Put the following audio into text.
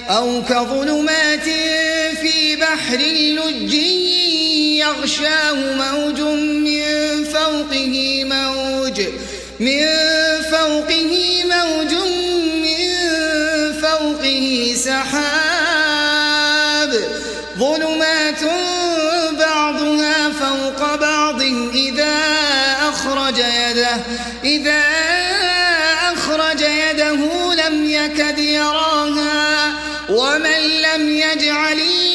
أو كظلمات في بحر لج يغشاه موج من فوقه سحاب ظلمات بعضها فوق بعض إذا أخرج يده لم يكد يراها ومن لم يجعل